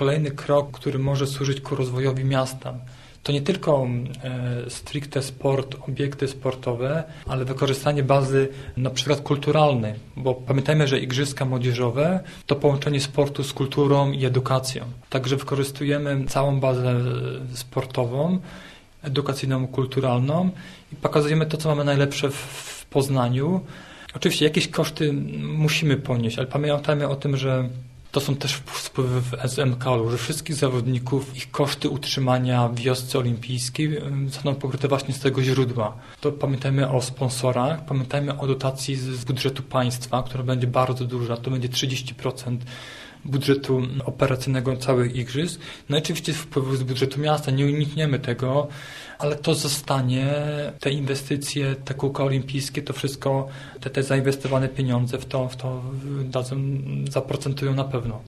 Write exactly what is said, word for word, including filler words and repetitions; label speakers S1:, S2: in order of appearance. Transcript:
S1: kolejny krok, który może służyć ku rozwojowi miasta. To nie tylko e, stricte sport, obiekty sportowe, ale wykorzystanie bazy na przykład kulturalnej, bo pamiętajmy, że Igrzyska Młodzieżowe to połączenie sportu z kulturą i edukacją. Także wykorzystujemy całą bazę sportową, edukacyjną, kulturalną i pokazujemy to, co mamy najlepsze w, w Poznaniu. Oczywiście jakieś koszty musimy ponieść, ale pamiętajmy o tym, że to są też wpływy w S M K u, że wszystkich zawodników, ich koszty utrzymania w wiosce olimpijskiej zostaną pokryte właśnie z tego źródła. To pamiętajmy o sponsorach, pamiętajmy o dotacji z budżetu państwa, która będzie bardzo duża, to będzie trzydzieści procent budżetu operacyjnego całych igrzysk. No i oczywiście wpływy z budżetu miasta, nie unikniemy tego, ale to zostanie, te inwestycje, te kółka olimpijskie, to wszystko, te, te zainwestowane pieniądze w to, w to dadzą, zaprocentują na pewno.